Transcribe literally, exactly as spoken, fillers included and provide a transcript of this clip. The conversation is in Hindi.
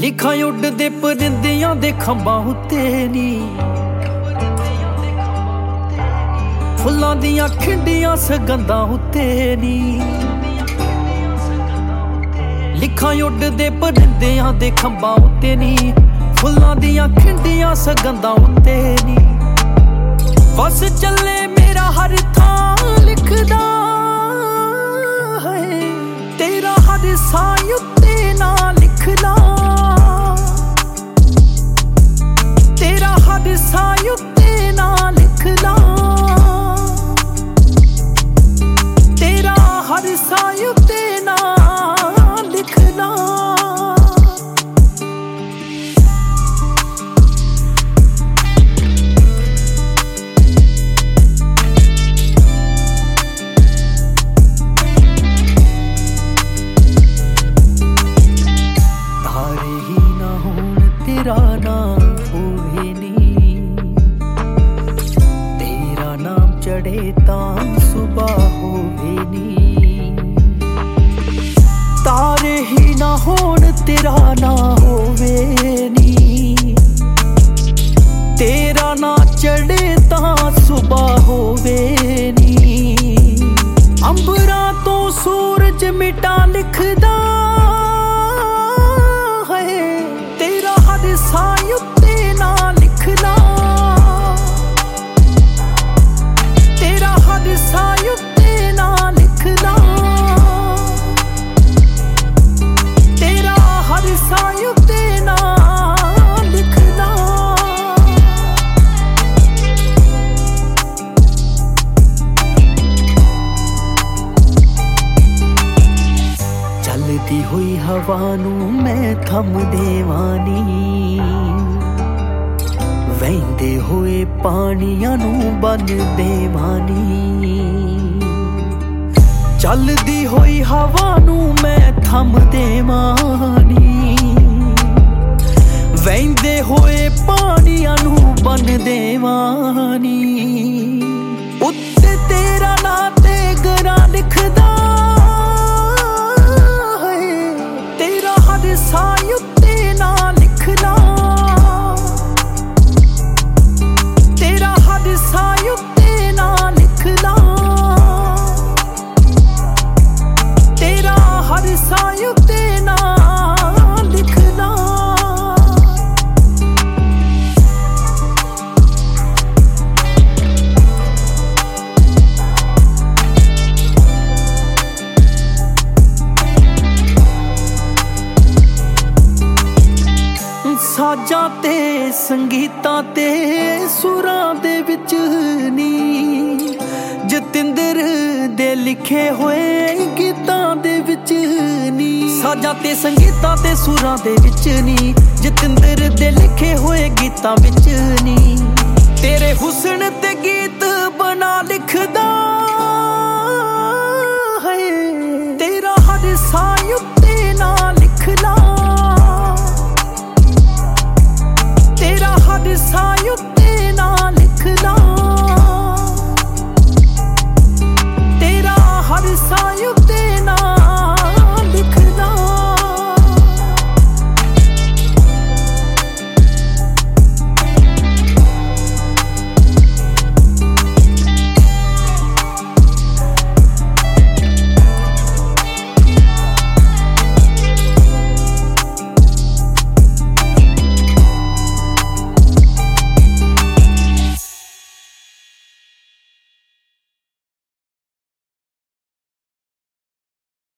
लिखा उड़दे परिंदियां दे खंबां उत्ते नी, फुल्लां दियां खिंडियां सगंधां उत्ते नी। लिखा उड़दे परिंदियां दे खंबां उत्ते नी, फुल्लां दियां खिंडियां सगंधां उत्ते नी। बस चले मेरा हर थां लिखदा है, तेरा हर सां उत्ते ना लिख ला, तेरा हर सां उत्ते ना लिख ला, तेरा हर सां उत्ते ना लिख ला। तेरा नाम होवे नी, तेरा नाम चढ़े तां सुबह होवे नी। तारे ही ना होण तेरा ना होवे नी, तेरा ना चढ़े तां सुबह होवे नी। अंबरां तो सूरज मिटा लिखदा सां उत्ते ना लिख ला, तेरा हर सां उत्ते ना लिख ला, तेरा हर सां उत्ते ना लिख ला। चलदी हुई हवा नू मैं थम देवानी, वहिंदे होए पानियां नू बन देवानी। चलदी होई हवा नू मैं थम देवानी, वहिंदे होए पानियां नू बन देवानी। उत्ते तेरा ना ते गरा लिखदा है, तेरा हर सां उत्ते ना लिख ला, तेरा हर सां उत्ते ना लिख ला, तेरा हर सां उत्ते ना लिख ला। साजां ते संगीतां ते सुरां दे विच नी, जतिंदर दे लिखे होए गीतां दे विच नी। साजां ते संगीतां ते सुरां दे विच नी, जतिंदर दे लिखे होए गीतां विच नी। तेरे हुस्न ते